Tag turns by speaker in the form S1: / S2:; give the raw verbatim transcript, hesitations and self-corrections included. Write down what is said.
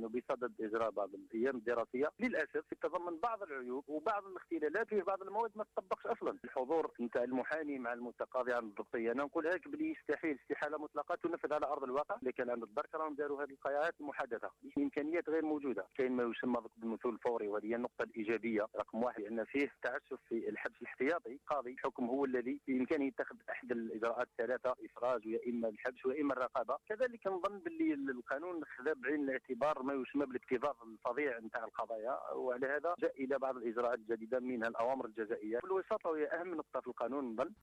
S1: نحن بصدد إجراء بعض الأيام الدراسية للأسف تتضمن بعض العيوب وبعض الاختلالات في بعض المواد ما تطبقش أصلا. الحضور نتاع المحامي مع المتقاضي عن الضبطية أنا نقول لك بلي يستحيل استحالة مطلقة تنفذ على أرض الواقع، لكن عند الدرك راهم داروا هذه القواعد المحدثة إمكانيات غير موجودة. كاين ما يسمى بالمثول الفوري وهذه هي النقطة الإيجابية رقم واحد، لأن فيه تعسف في الحبس الاحتياطي. قاضي الحكم هو الذي بإمكانه يتخذ أحد الإجراءات الثلاثة، إفراج ويا إما الحبس ويا إما الرقابة. كذلك نظن باللي القانون خذا بعين الاعتبار ما يسمى بالاكتظاظ الفظيع نتاع القضايا، وعلى هذا جاء إلى بعض الإجراءات الجديدة منها الأوامر الجزائية. بالوساطة وهي أهم نقطة في القانون نظن.